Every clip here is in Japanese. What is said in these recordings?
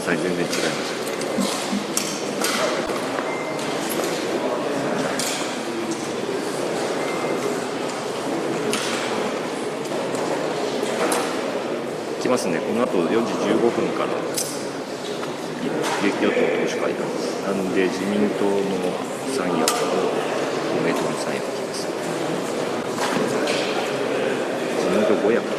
さい、全然違います。来ますね。この後4時15分から与党党首会談なんで、自民党の三役と公明党の三役来ます。自民党5役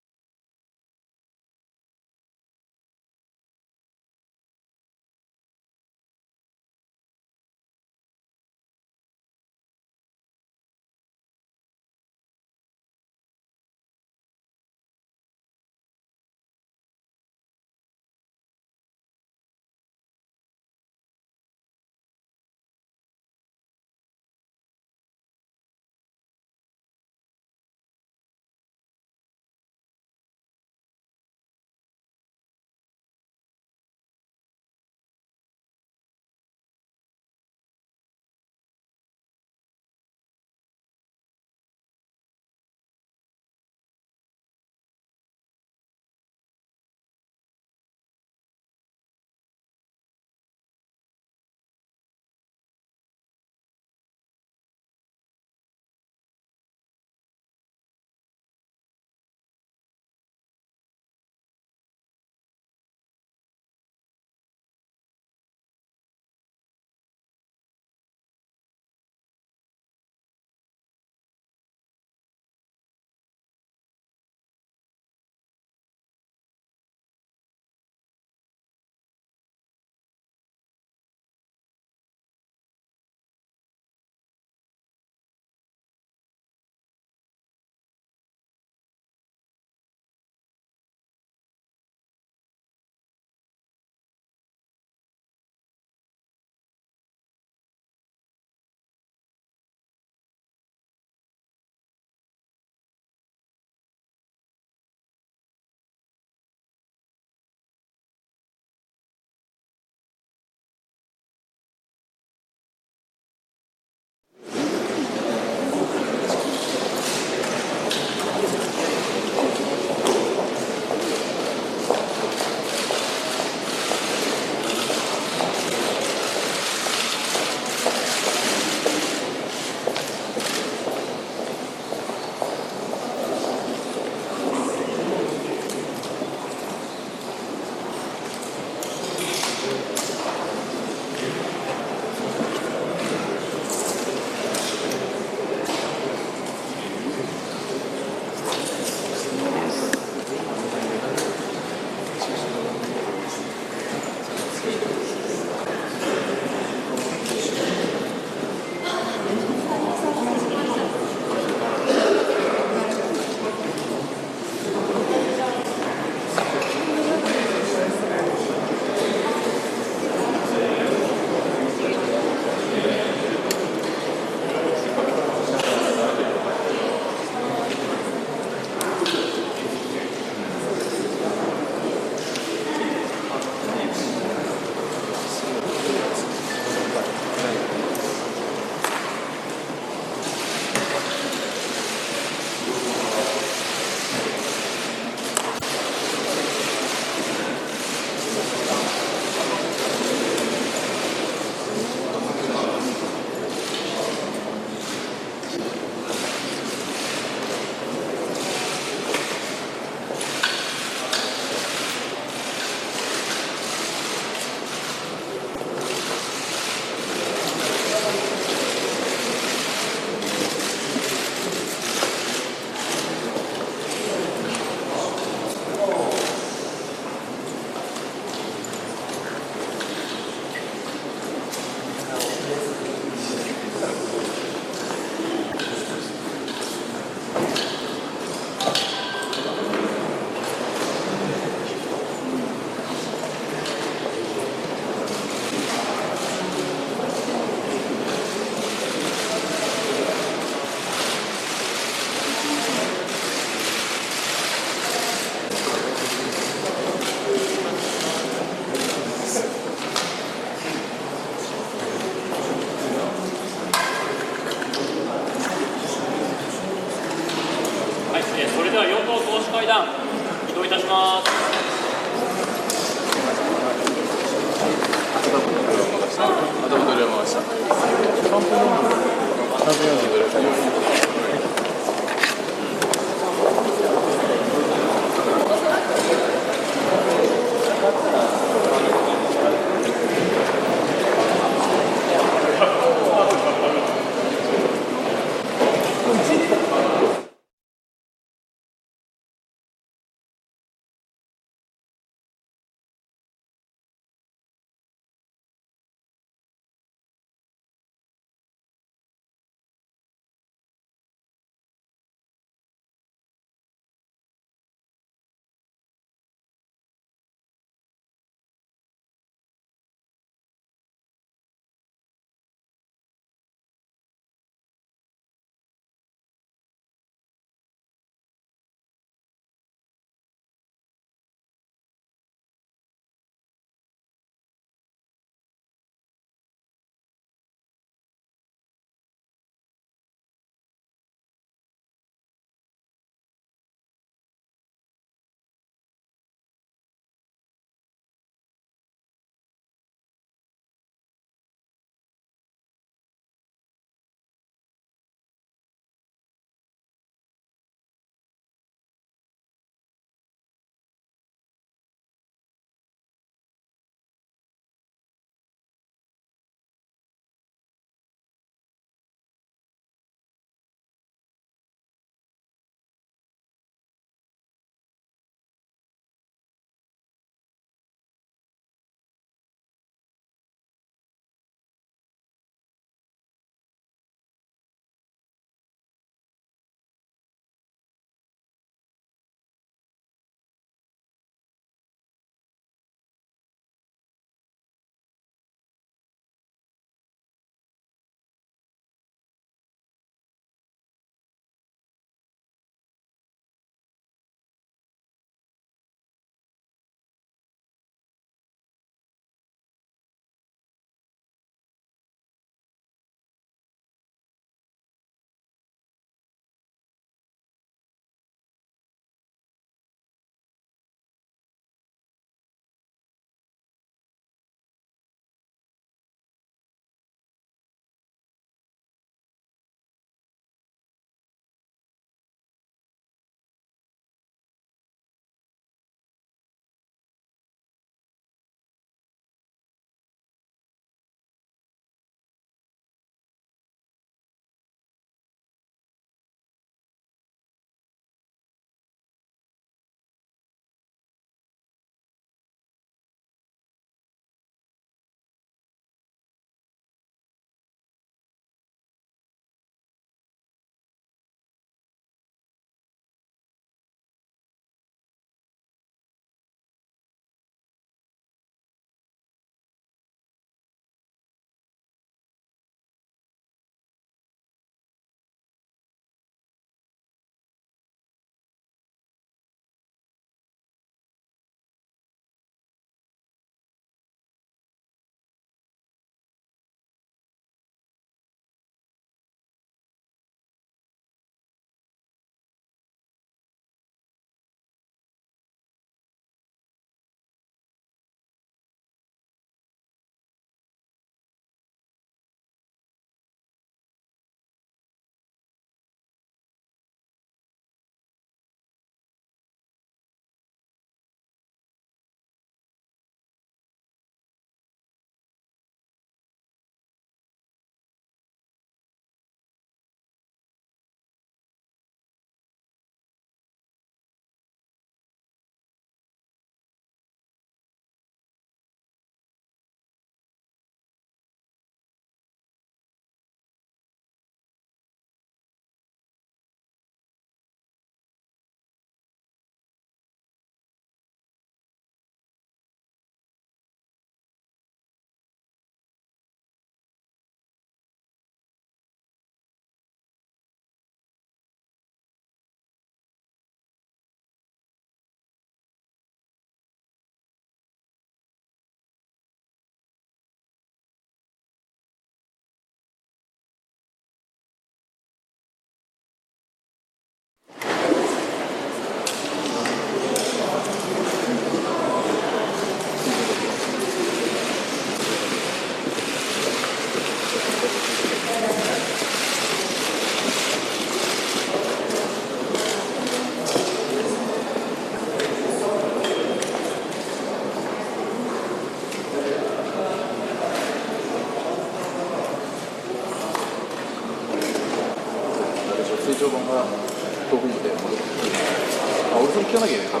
が東本で戻ってきて、俺それ聞かなきゃいけないかな。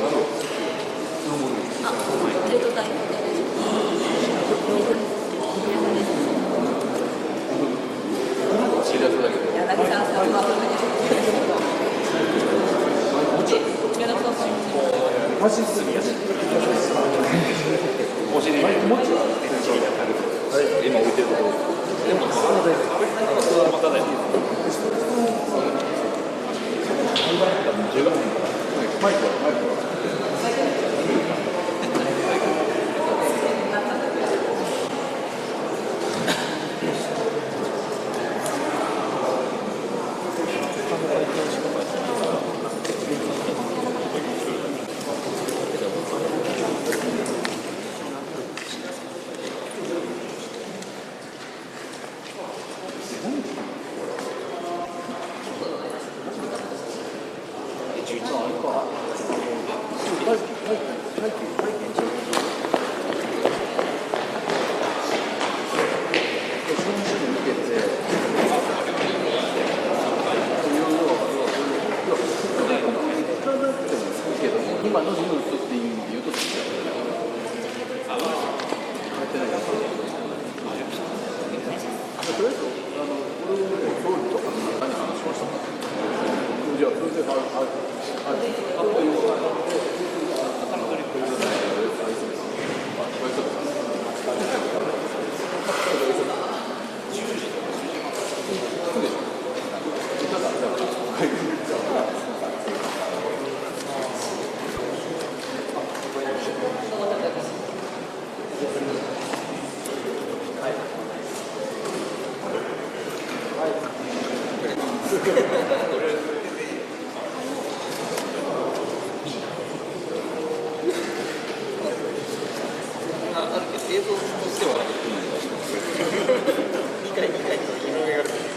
生徒代表で知り合いだけど。 柳沢さんはマジすみやし。お尻に持ち。今置いてるところ。でもまたね。マイクは。今のニュースっていう意味で言うと変えてないからとりあえず俺総理とか何話しましたかじゃあそれで映像としては理解広げられてる。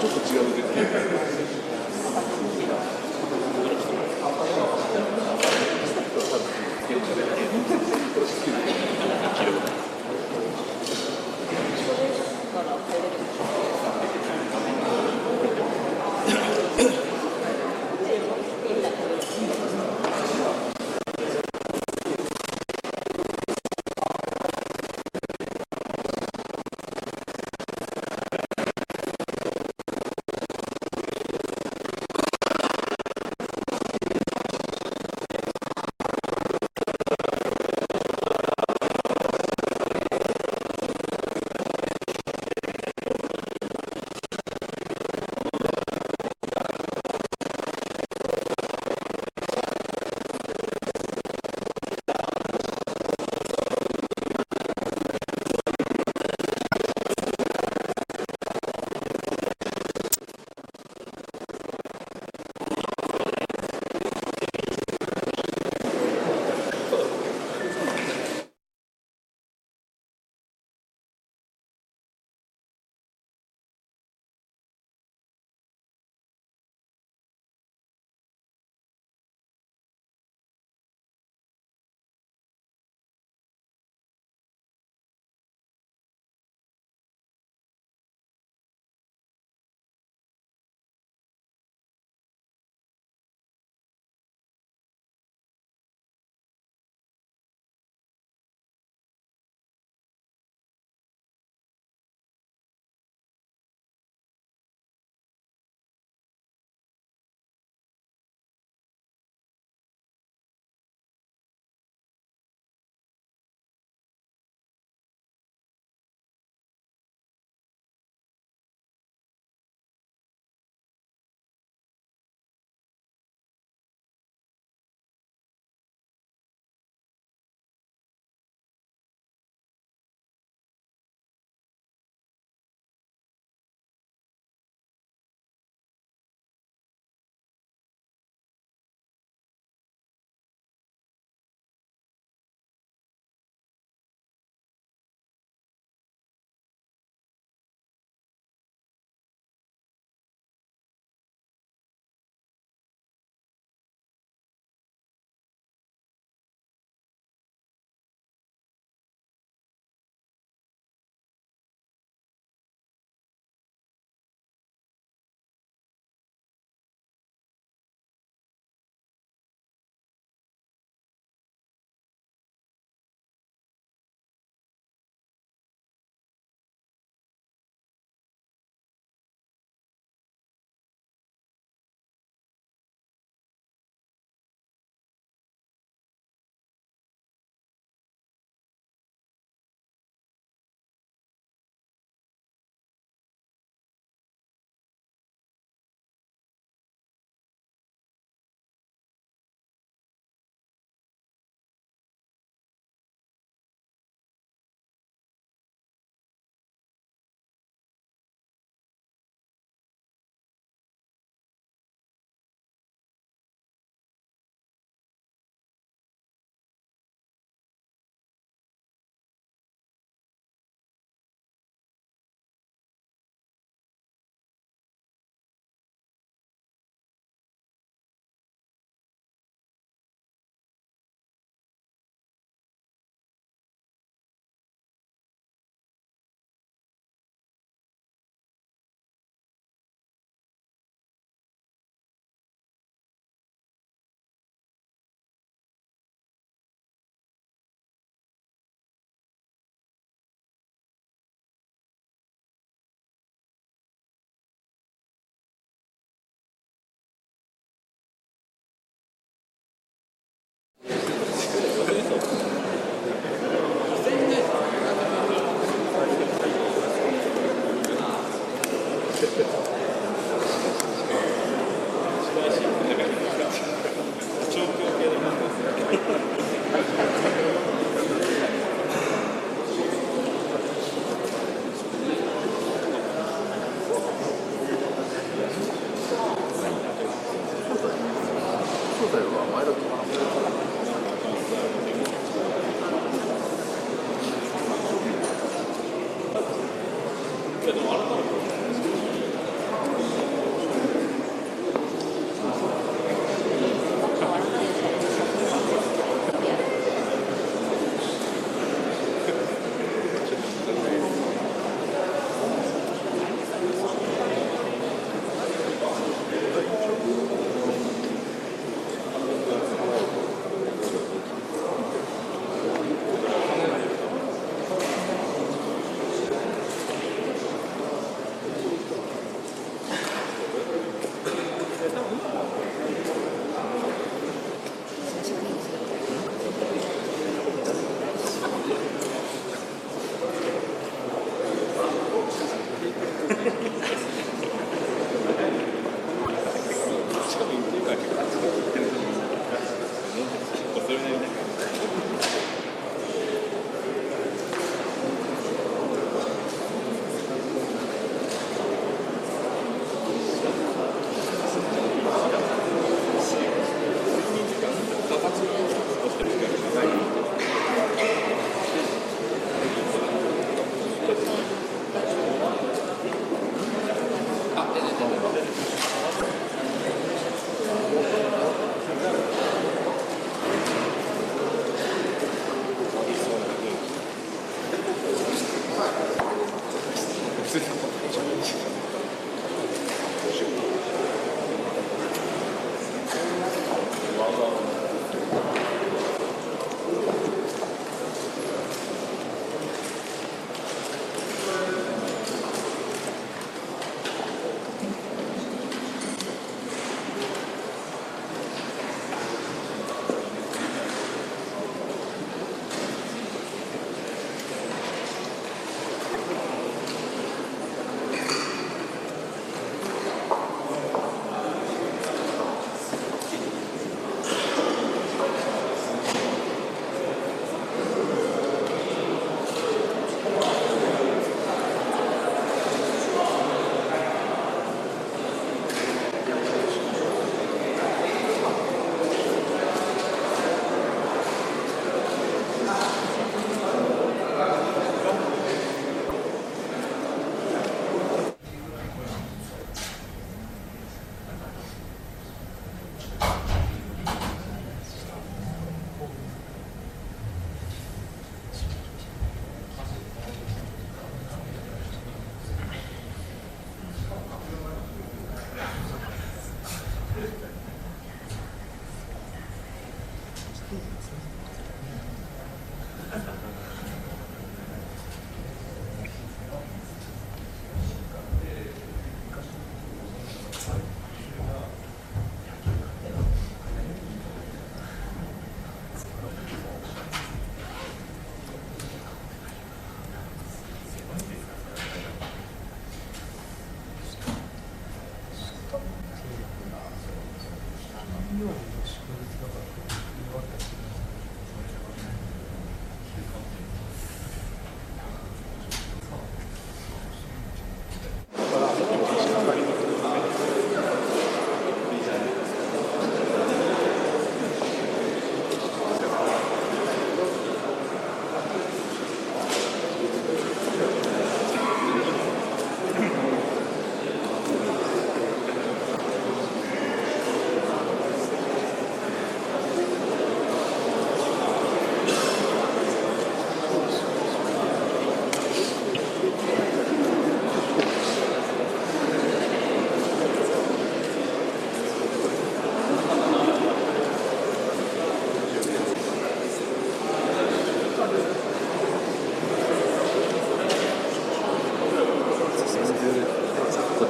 ちょっと違うですね。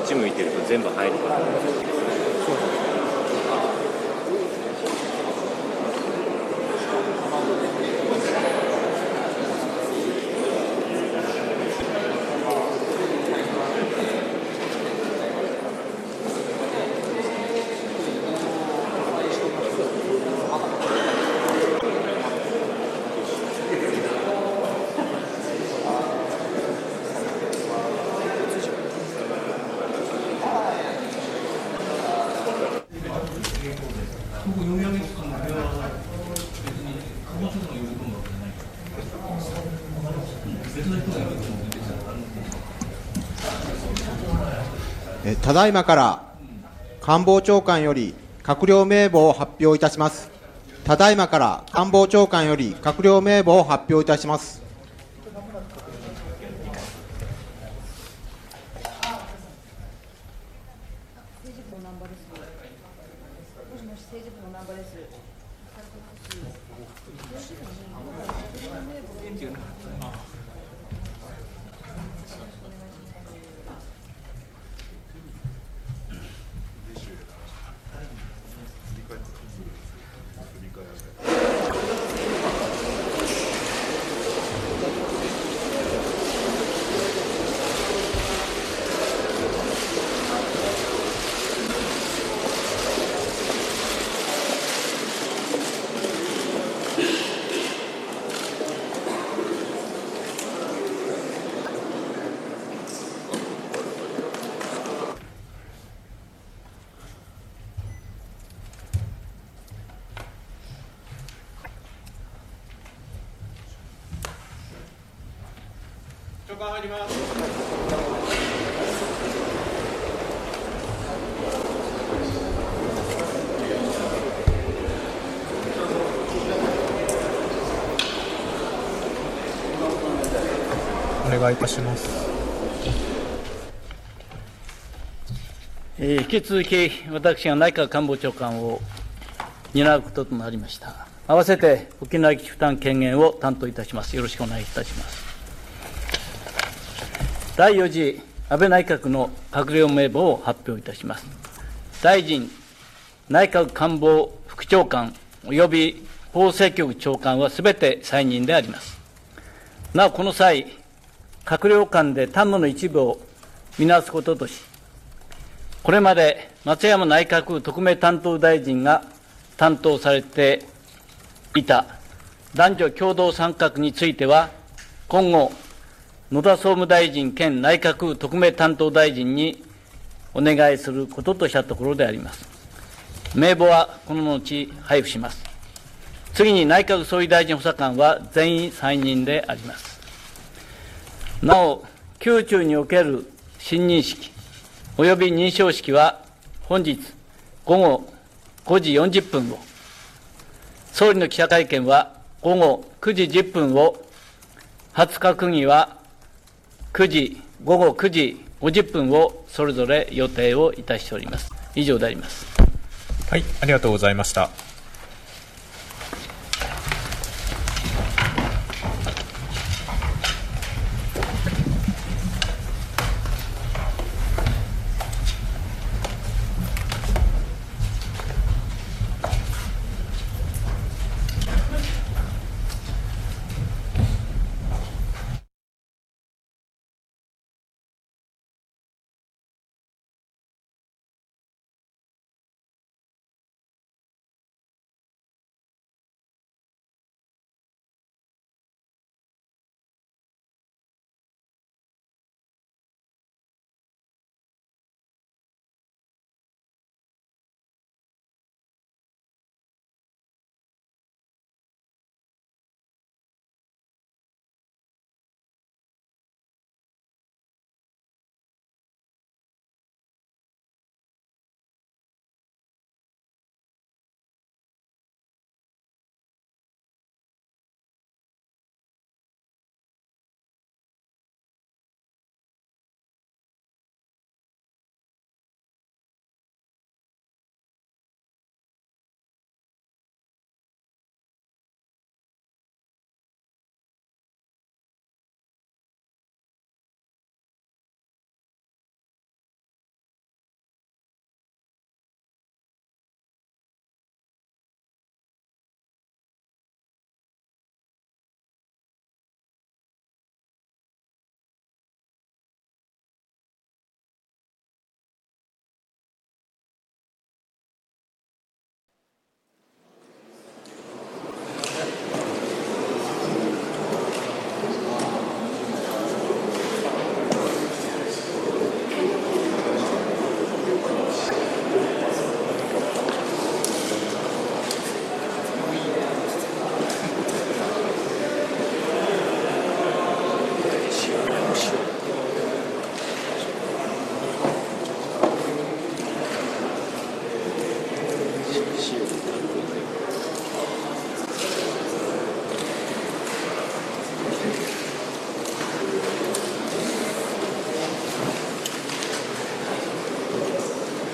っち向いてると全部入るから。 ただいまから官房長官より閣僚名簿を発表いたします。ただいまから官房長官より閣僚名簿を発表いたします。 長官入ります。 お願いいたします。 引き続き私が内閣官房長官を担うこととなりました。合わせて沖縄基地負担軽減を担当いたします。よろしくお願いいたします。第4次安倍内閣の閣僚名簿を発表いたします。大臣、内閣官房副長官および法制局長官はすべて再任であります。なお、この際、閣僚間で担務の一部を見直すこととし、これまで松山内閣特命担当大臣が担当されていた男女共同参画については、今後、野田総務大臣兼内閣特命担当大臣にお願いすることとしたところであります。名簿はこの後配布します。次に内閣総理大臣補佐官は全員再任であります。なお、宮中における親任式および認証式は本日午後5時40分を、総理の記者会見は午後9時10分を、初閣議は午後9時50分をそれぞれ予定をいたしております。以上であります。 はい、ありがとうございました。 こ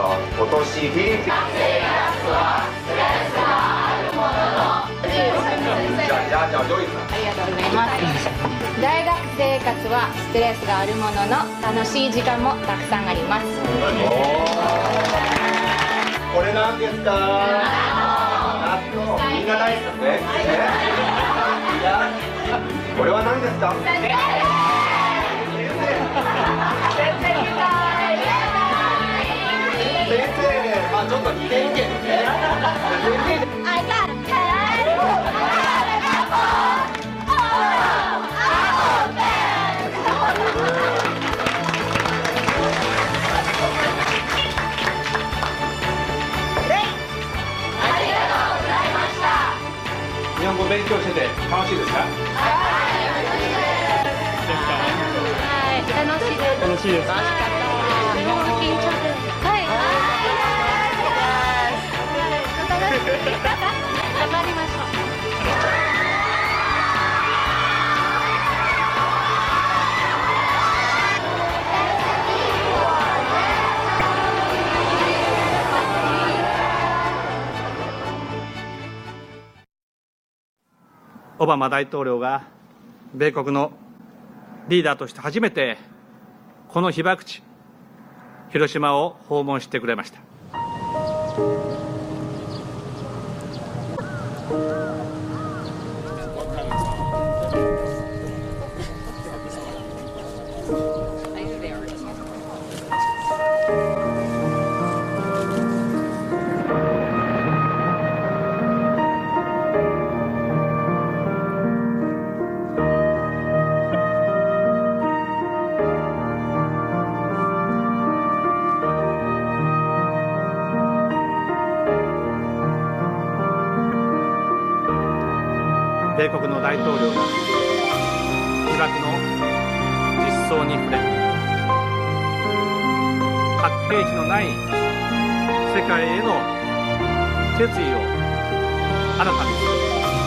今年フィリピンじゃあジョイさん。 ありがとうございます。大学生活はストレスがあるものの楽しい時間もたくさんあります。 これなんですか？納豆。みんな大好きですね。これは何ですか？先生、まあちょっと似てるけどね。 I got a pen. 日本語勉強してて楽しいですか？ 楽しいです。 楽しいです。 楽しかった。日本語緊張です。はい。頑張りましょう。 オバマ大統領が米国のリーダーとして初めてこの被爆地広島を訪問してくれました。米国の大統領が被爆の実相に触れ、核兵器のない世界への決意を新たにする、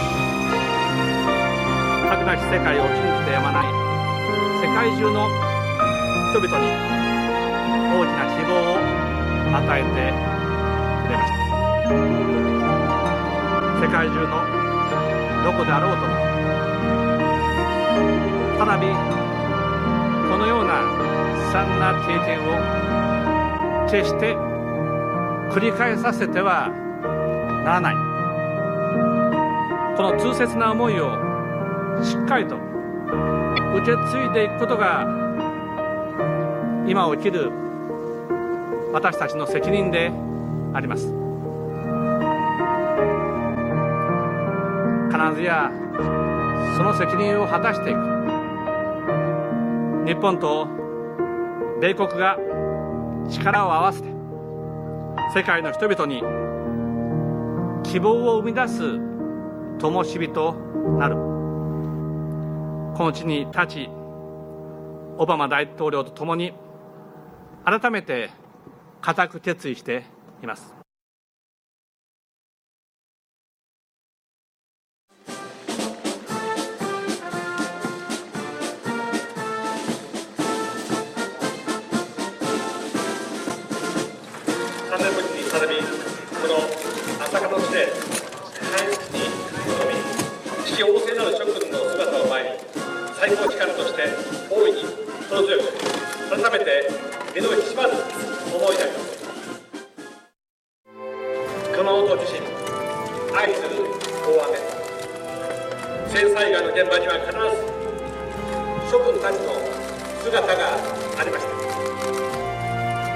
核なき世界を信じてやまない世界中の人々に大きな希望を与えてくれました。世界中のどこであろうとも再びこのような悲惨な経験を決して繰り返させてはならない、この痛切な思いをしっかりと受け継いでいくことが今を生きる私たちの責任であります。必ずやその責任を果たしていく、日本と米国が力を合わせて世界の人々に希望を生み出す灯火となる。この地に立ち、オバマ大統領とともに改めて固く決意しています。3年ぶりに再びこの朝霞の地で大切に臨み、士気旺盛なる諸君の姿を前に最高力として大いに心強く改めて身の引き締まる思いであります。熊本地震、相次ぐ大雨、自然災害の現場には必ず諸君たちの姿がありました。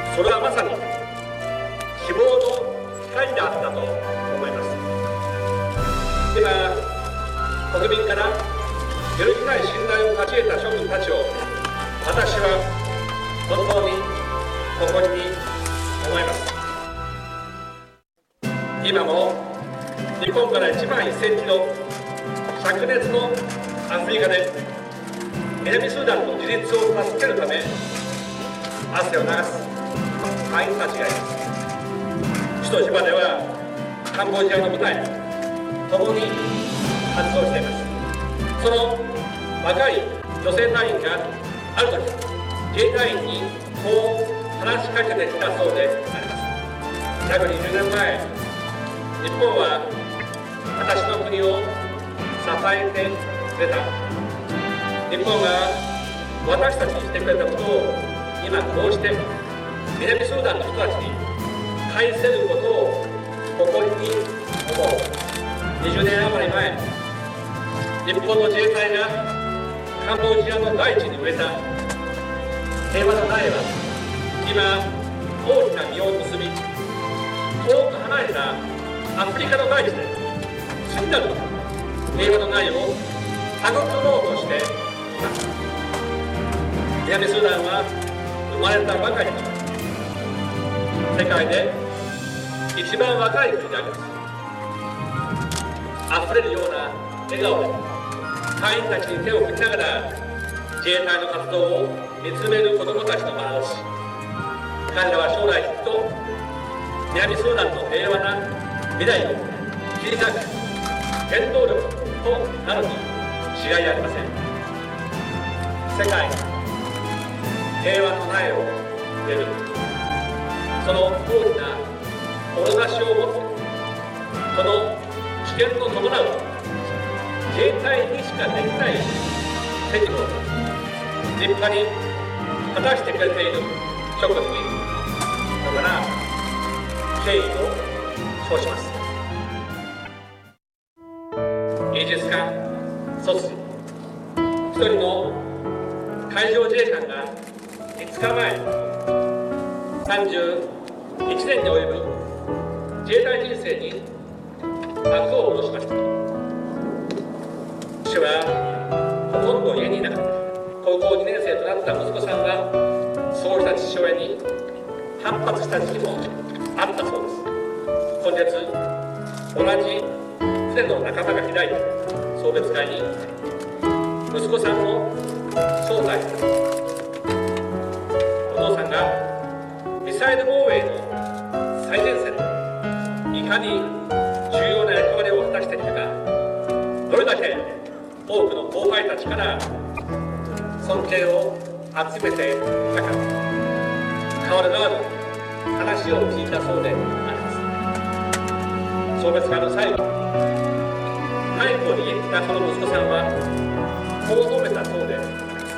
それはまさに希望の光であったと思います。今、国民から揺るぎない信頼を勝ち得た諸君たちを、私は本当に誇りに思います。今も日本から1万1000キロ灼熱のアフリカで南スーダンの自立を助けるため汗を流す隊員たちがいます。首都ジュバではカンボジアの部隊ともに活動しています。その若い女性隊員がある時自衛隊員にこう話しかけてきたそうであります。 約20年前、日本は私の国を支えてくれた。日本が私たちにしてくれたことを今こうして南スーダンの人たちに返せることを誇りに思う。20年余り前、日本の自衛隊がカンボジアの大地に植えた平和の苗は今大きな実を結び、遠く離れたアフリカの大地で次なる平和の苗を育もうとしています。南スーダンは生まれたばかりの世界で一番若い国であります。あふれるような笑顔で隊員たちに手を振りながら自衛隊の活動を見つめる子どもたちの眼差し。彼らは将来きっと南スーダンの平和な未来を切り開く原動力となるに違いありません。世界平和の苗を植える、その大きな志を持って、この危険の伴う自衛隊にしかできない責務を立派に果たしてくれている諸君にだから敬意を表します。イージス艦卒一人の海上自衛官が5日前31年に及ぶ自衛隊人生に幕を下ろしました。私はほとんど家にいなかった。高校2年生となった息子さんがそうした父親に反発した時期もあったそうです。今月同じ船の仲間が開いた送別会に息子さんも招待された。お父さんがミサイル防衛の最前線でいかに重要な役割を果たしてきたか、どれだけ多くの後輩たちから尊敬を集めていたか、変わる側の話を聞いたそうであります。送別会の最後、マイクを握ったその息子さんはこう述べたそうで、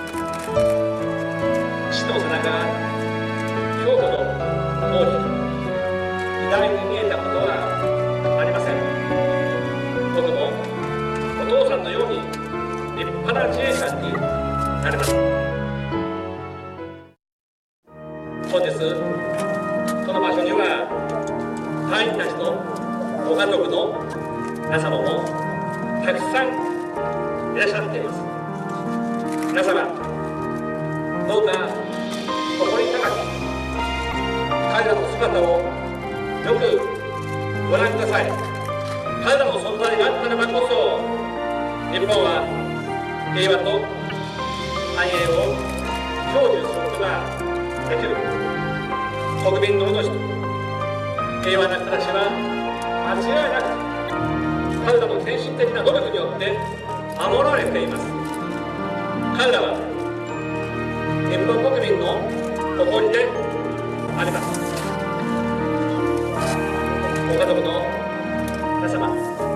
父の背中が今日ほど大きく偉大に見えたことはありません。僕もお父さんのように立派な自衛官になります。本日この場所には隊員たちのご家族の皆様もたくさんいらっしゃっています。皆様どうか誇り高く彼らの姿をよくご覧ください。彼らの存在があったからこそ日本は平和と繁栄を享受することができる。国民の命と平和な暮らしは間違いなく彼らの献身的な努力によって守られています。彼らは日本国民の誇りであります。ご家族の皆様、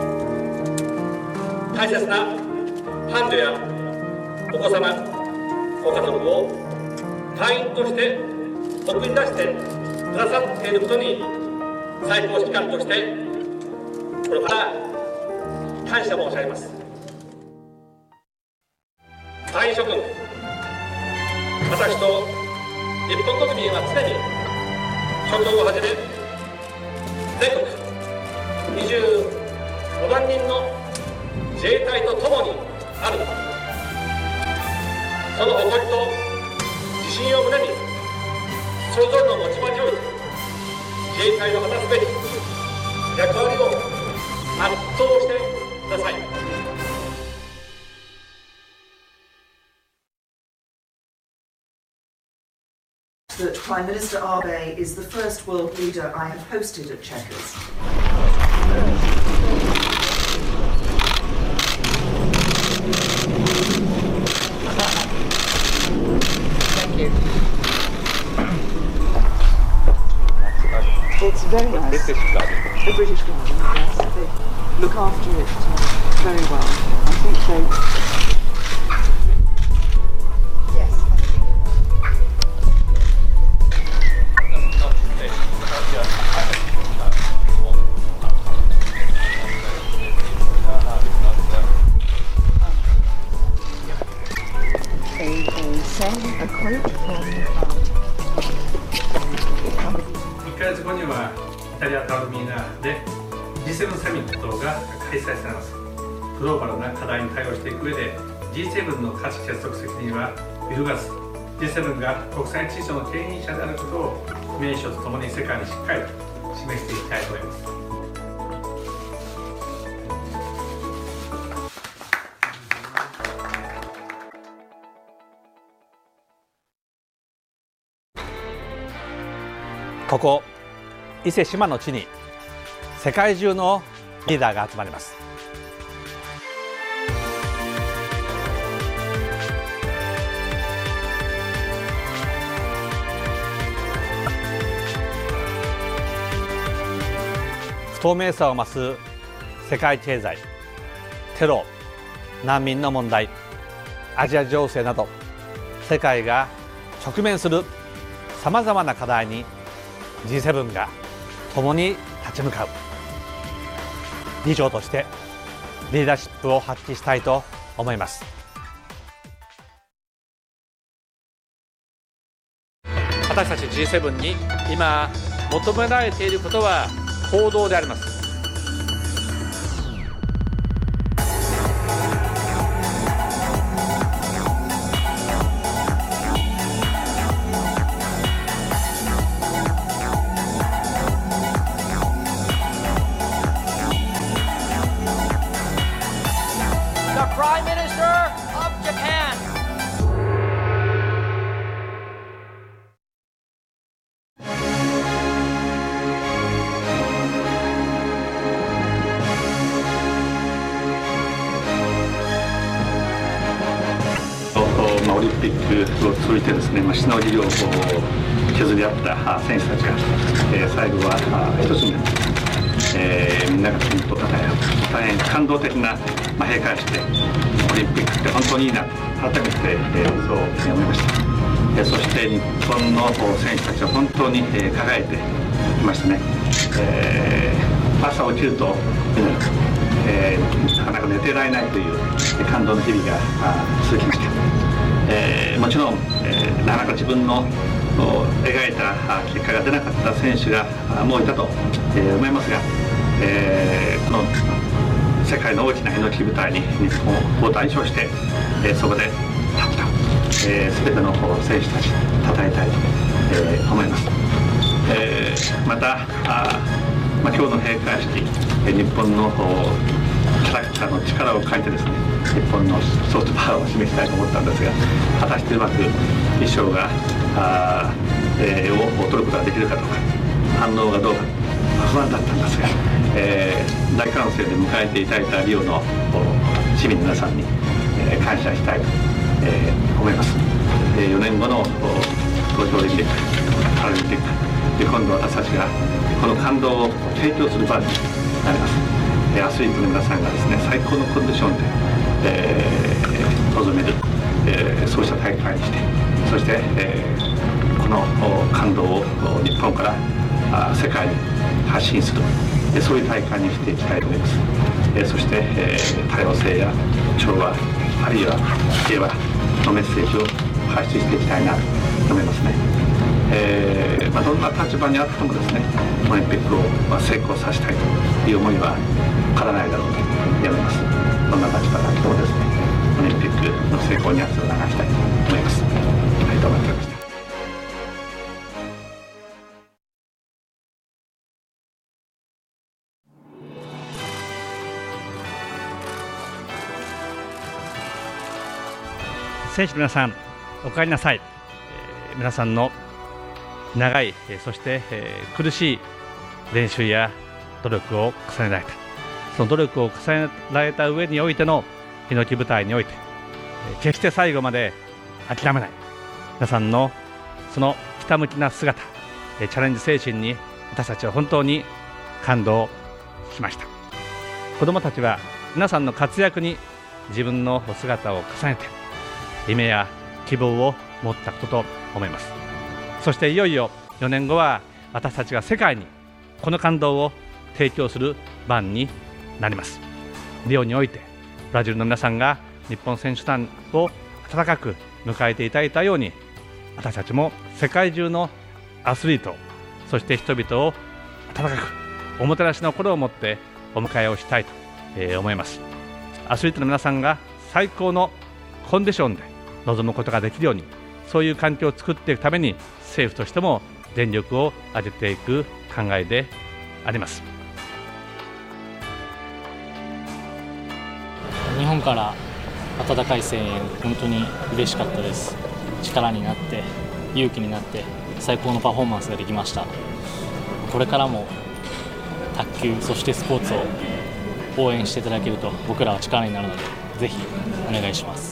大切な伴侶やお子様、ご家族を隊員として送り出してくださっていることに最高指揮官としてこれから感謝申し上げます。隊員諸君、私と日本国民は常に諸君をはじめ全国25万人の自衛隊と共にある。その誇りと自信を胸にそれぞれの持ち場において自衛隊の果たすべき役割を全うしてください。 That Prime Minister Abe is the first world leader I have hosted at Chequers. Thank you. It's very nice. British Garden. A British garden, yes. They look after it very well. I think they... Yes. A quote from 1ヶ月後にはイタリア・タルミーナで G7 サミットが開催されます。グローバルな課題に対応していく上で G7 の価値結束責任は揺るがず G7 が国際秩序の牽引者であることを名称とともに世界にしっかりと示していきたいと思います。 ここ伊勢志摩の地に世界中のリーダーが集まります。不透明さを増す世界経済、テロ、難民の問題、アジア情勢など世界が直面するさまざまな課題にG7 が共に立ち向かう議長としてリーダーシップを発揮したいと思います。私たち G7 に今求められていることは行動であります。 Prime Minister of Japan. オリンピックを通じてですね、しのぎを削り合った選手たちが、最後は一つになって、みんながピンとたたえ合う大変感動的な、閉会式でオリンピックって本当にいいなと改めて、そう思いました。そして日本の選手たちは本当に輝いていましたね。朝起きると、なかなか寝ていられないという感動の日々が続きました。もちろん、なかなか自分の描いた結果が出なかった選手がもういたと思いますが、この世界の大きな猪木舞台に日本を代表して、そこで立った、全ての選手たち称えたいと、思います。また今日の閉会式、日本のキャラクターの力を借りてですね、日本のソフトパワーを示したいと思ったんですが、果たしてうまく衣装がを取ることができるかどうか、反応がどうか不安だったんですが、大歓声で迎えていただいたリオの市民の皆さんに感謝したいと思います。4年後の東京オリンピック、パラリンピックで、今度私たちがこの感動を提供する場になります。アスリートの皆さんがですね、最高のコンディションで、臨める、そうした大会にして、そして、この感動を日本から世界に発信する、そういう大会にしていきたいと思います。そして、多様性や調和、あるいは平和のメッセージを発信していきたいなと思いますね。どんな立場にあってもですね、オリンピックを成功させたいという思いは変わらないだろうと思います。どんな立場があってもですね、オリンピックの成功に汗を流したいと思います。はい、どうもありがとうございました。 選手の皆さん、お帰りなさい。皆さんの長い、そして苦しい練習や努力を重ねられた、その努力を重ねられた上においての猪木舞台において、決して最後まで諦めない皆さんのそのひたむきな姿、チャレンジ精神に私たちは本当に感動しました。子どもたちは皆さんの活躍に自分のお姿を重ねて夢や希望を持ったことと思います。そしていよいよ4年後は私たちが世界にこの感動を提供する番になります。リオにおいてブラジルの皆さんが日本選手団を温かく迎えていただいたように、私たちも世界中のアスリート、そして人々を温かくおもてなしの心を持ってお迎えをしたいと思います。アスリートの皆さんが最高のコンディションで臨むことができるように、そういう環境を作っていくために政府としても全力を挙げていく考えであります。 日本から温かい声援、本当に嬉しかったです。力になって勇気になって最高のパフォーマンスができました。これからも卓球、そしてスポーツを応援していただけると僕らは力になるので、ぜひお願いします。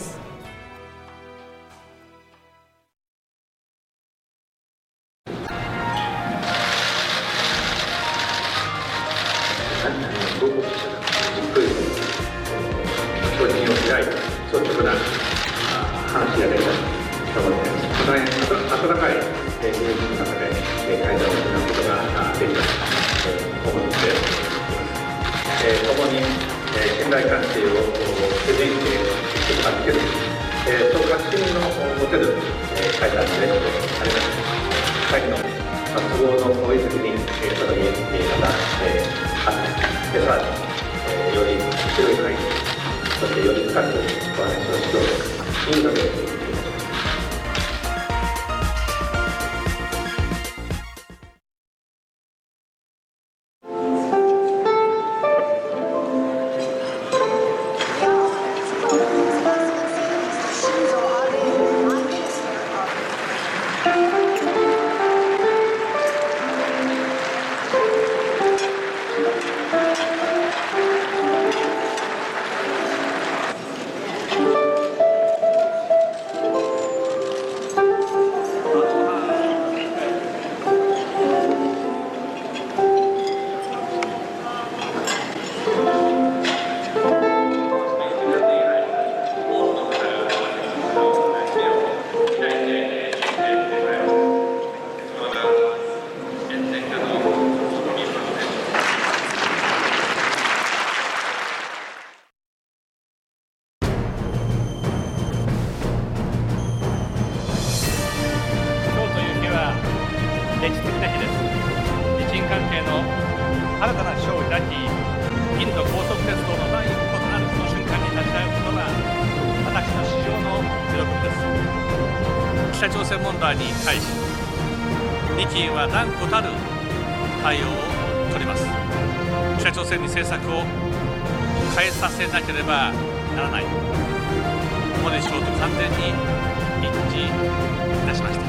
北朝鮮問題に対し日印は断固たる対応を取ります。北朝鮮に政策を変えさせなければならない、モディ首相と完全に一致いたしました。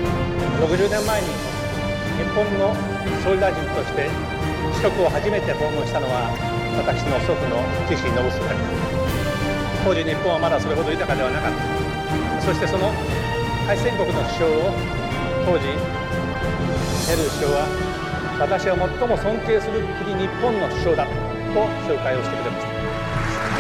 60年前に日本の総理大臣として四国を初めて訪問したのは私の祖父の岸信介。当時日本はまだそれほど豊かではなかった。そしてその敗戦国の首相を当時ネルー首相は、私は最も尊敬する国日本の首相だと紹介をしてくれました。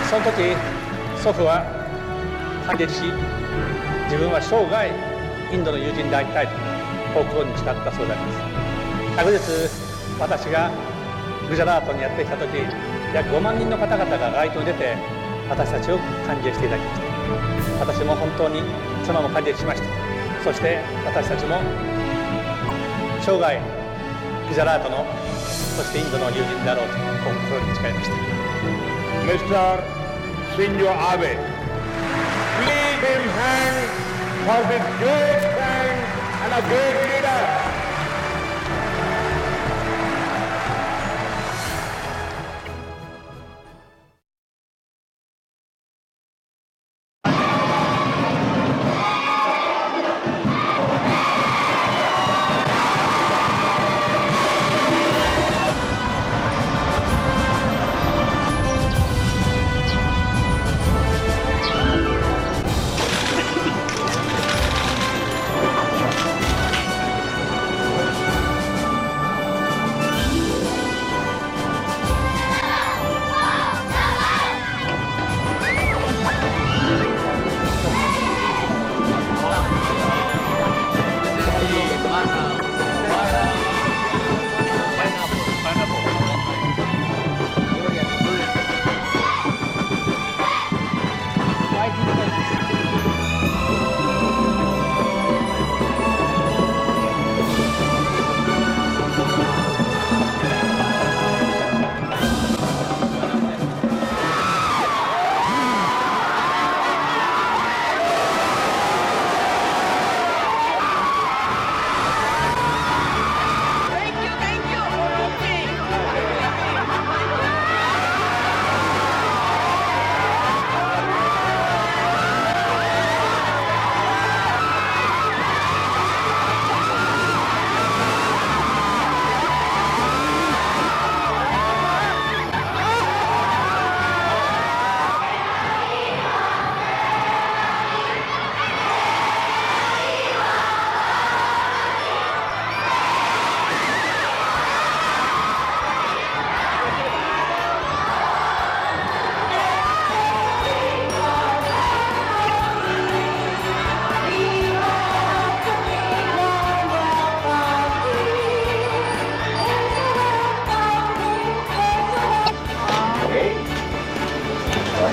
その時祖父は反撃し、自分は生涯インドの友人でありたいと心に誓ったそうであります。昨日私がグジャラートにやってきた時、約5万人の方々が街頭に出て私たちを歓迎していただきました。私も本当に妻も歓迎しました。そして私たちも生涯グジャラートの、そしてインドの友人であろうと心に誓いました。 Mr. Shinzo Abe, please him hand for this great man and a great leader.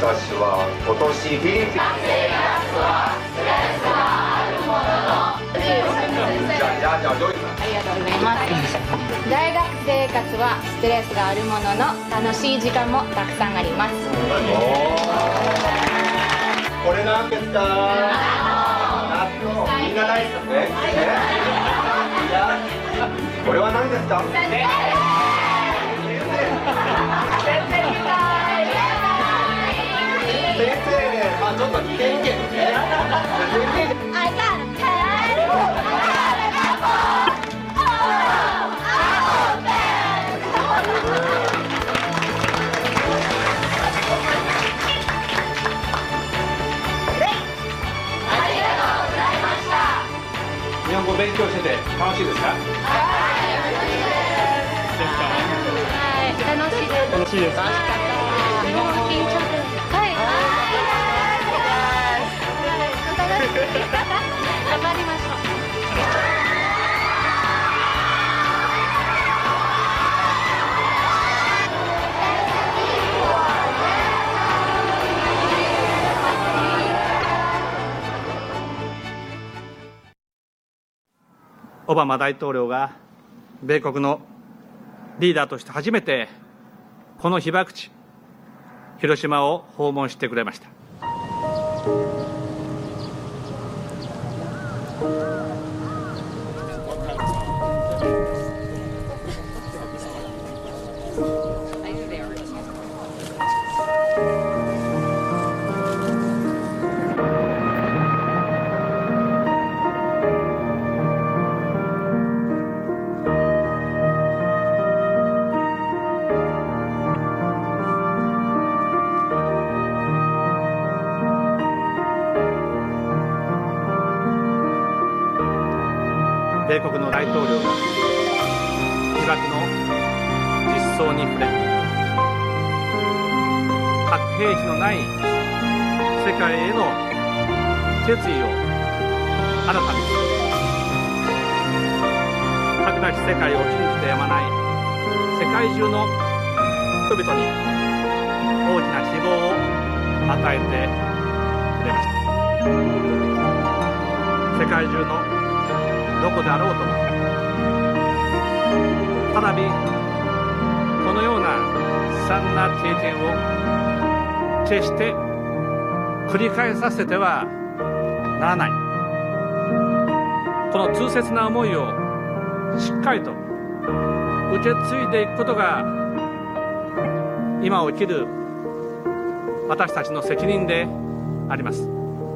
私は今年フィリピンじゃあジョイさんありがとうございます。大学生活はストレスがあるものの楽しい時間もたくさんあります。 これなんですか？納豆。みんな大好きね。これは何ですか？先生ね、まあちょっと似てるけどね。 I got a pen. I got an apple. Oh, apple. 日本語勉強してて楽しいですか？ 楽しいです。 楽しいです。 楽しかった。緊張です。はい。頑張りましょう。 オバマ大統領が米国のリーダーとして初めてこの被爆地広島を訪問してくれました。米国の大統領が被爆の実相に触れ、核兵器のない世界への決意を新たにする、核なき世界を信じてやまない世界中の人々に大きな希望を与えてくれました。世界中のどこであろうとも再びこのような悲惨な経験を決して繰り返させてはならない、この痛切な思いをしっかりと受け継いでいくことが今を生きる私たちの責任であります。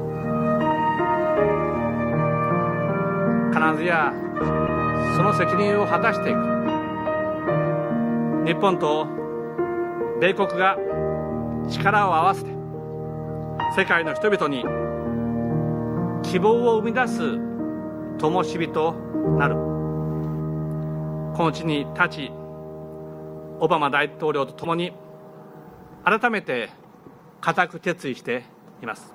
必ずやその責任を果たしていく、日本と米国が力を合わせて世界の人々に希望を生み出す灯火となる。この地に立ち、オバマ大統領とともに改めて固く決意しています。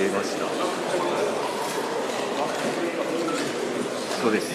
出ました。そうです。